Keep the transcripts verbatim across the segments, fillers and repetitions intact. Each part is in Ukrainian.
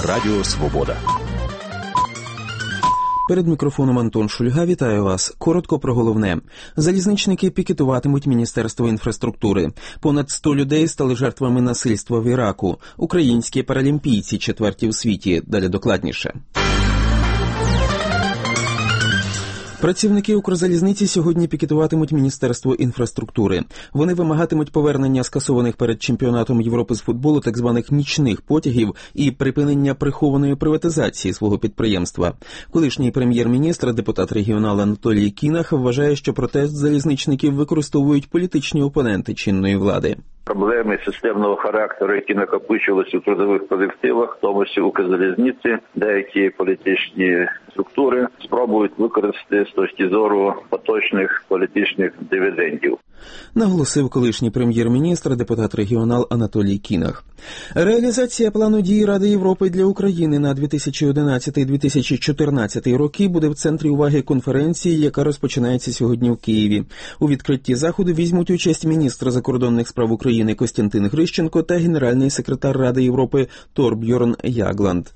Радіо Свобода. Перед мікрофоном Антон Шульга. Вітаю вас. Коротко про головне. Залізничники пікетуватимуть Міністерство інфраструктури. Понад сто людей стали жертвами насильства в Іраку. Українські паралімпійці четверті у світі. Далі докладніше. Працівники Укрзалізниці сьогодні пікетуватимуть Міністерство інфраструктури. Вони вимагатимуть повернення скасованих перед чемпіонатом Європи з футболу так званих нічних потягів і припинення прихованої приватизації свого підприємства. Колишній прем'єр-міністр, депутат-регіонал Анатолій Кінах, вважає, що протест залізничників використовують політичні опоненти чинної влади. Проблеми системного характеру, які накопичились у трудових колективах, в тому числі Укрзалізниці, деякі політичні структури спробують використати з точки зору поточних політичних дивідендів. Наголосив колишній прем'єр-міністр, депутат-регіонал Анатолій Кінах. Реалізація плану дій Ради Європи для України на дві тисячі одинадцятий - дві тисячі чотирнадцятий роки буде в центрі уваги конференції, яка розпочинається сьогодні в Києві. У відкритті заходу візьмуть участь міністр закордонних справ України Костянтин Грищенко та генеральний секретар Ради Європи Торбьорн Ягланд.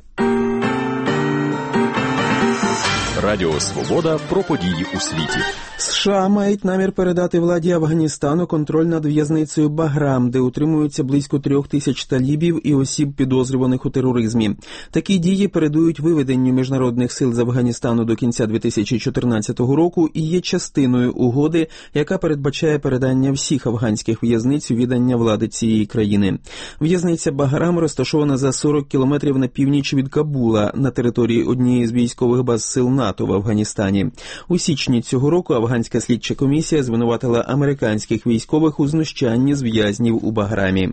Радіо Свобода про події у світі. США мають намір передати владі Афганістану контроль над в'язницею Баграм, де утримуються близько трьох тисяч талібів і осіб, підозрюваних у тероризмі. Такі дії передують виведенню міжнародних сил з Афганістану до кінця дві тисячі чотирнадцятого року і є частиною угоди, яка передбачає передання всіх афганських в'язниць у віддання влади цієї країни. В'язниця Баграм розташована за сорок кілометрів на північ від Кабула, на території однієї з військових баз сил НАТО в Афганістані. У січні цього року Афганська слідча комісія звинуватила американських військових у знущанні з в'язнів у Баграмі.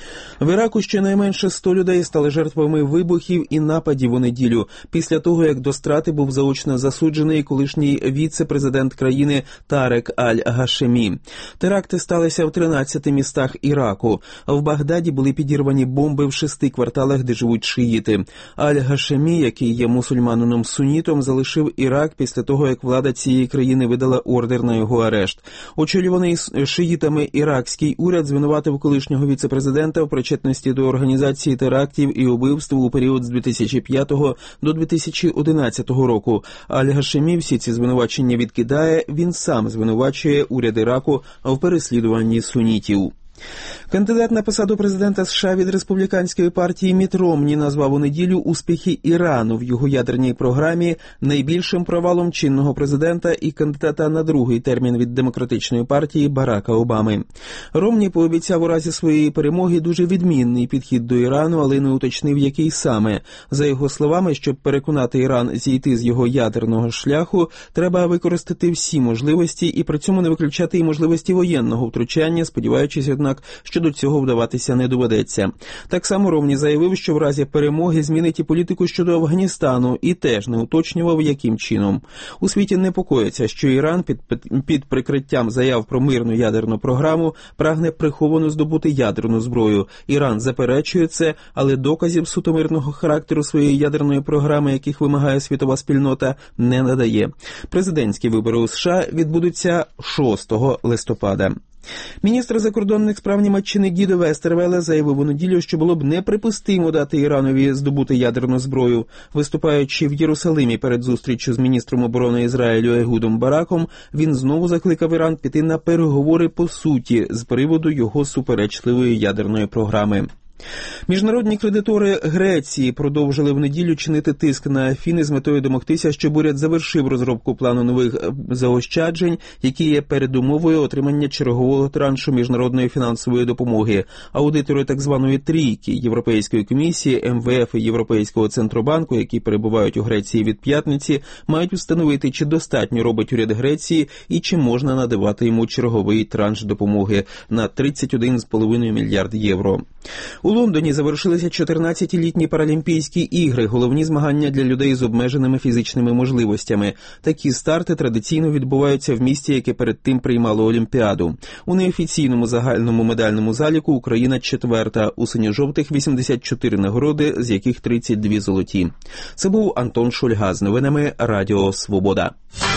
В Іраку щонайменше сто людей стали жертвами вибухів і нападів у неділю, після того, як до страти був заочно засуджений колишній віце-президент країни Тарек Аль-Гашемі. Теракти сталися в тринадцяти містах Іраку. В Багдаді були підірвані бомби в шести кварталах, де живуть шиїти. Аль-Гашемі, який є мусульманином-сунітом, залишив Ірак після того, як влада цієї країни видала ордер на його арешт. Очолюваний шиїтами іракський уряд звинуватив колишнього віце-президента в причетності до організації терактів і убивств у період з дві тисячі п'ятого до дві тисячі одинадцятого року. Аль-Гашемі всі ці звинувачення відкидає, він сам звинувачує уряд Іраку в переслідуванні сунітів. Кандидат на посаду президента США від республіканської партії Мітт Ромні назвав у неділю успіхи Ірану в його ядерній програмі найбільшим провалом чинного президента і кандидата на другий термін від демократичної партії Барака Обами. Ромні пообіцяв у разі своєї перемоги дуже відмінний підхід до Ірану, але не уточнив, який саме. За його словами, щоб переконати Іран зійти з його ядерного шляху, треба використати всі можливості і при цьому не виключати і можливості воєнного втручання, сподіваючись, однак, що до цього вдаватися не доведеться. Так само Ромні заявив, що в разі перемоги змінить і політику щодо Афганістану, і теж не уточнював, яким чином. У світі непокоїться, що Іран під, під прикриттям заяв про мирну ядерну програму прагне приховано здобути ядерну зброю. Іран заперечує це, але доказів суто мирного характеру своєї ядерної програми, яких вимагає світова спільнота, не надає. Президентські вибори у США відбудуться шостого листопада. Міністр закордонних справ Німеччини Гідо Вестервеле заявив у неділю, що було б неприпустимо дати Іранові здобути ядерну зброю. Виступаючи в Єрусалимі перед зустріччю з міністром оборони Ізраїлю Егудом Бараком, він знову закликав Іран піти на переговори по суті з приводу його суперечливої ядерної програми. Міжнародні кредитори Греції продовжили в неділю чинити тиск на Афіни з метою домогтися, щоб уряд завершив розробку плану нових заощаджень, які є передумовою отримання чергового траншу міжнародної фінансової допомоги. Аудитори так званої трійки Європейської комісії, ем ве еф і Європейського центробанку, які перебувають у Греції від п'ятниці, мають встановити, чи достатньо робить уряд Греції і чи можна надавати йому черговий транш допомоги на тридцять один цілих п'ять десятих мільярд євро. У Лондоні завершилися чотирнадцятилітні Паралімпійські ігри, головні змагання для людей з обмеженими фізичними можливостями. Такі старти традиційно відбуваються в місті, яке перед тим приймало Олімпіаду. У неофіційному загальному медальному заліку Україна четверта, у синьо-жовтих вісімдесят чотири нагороди, з яких тридцять дві золоті. Це був Антон Шульга з новинами Радіо Свобода.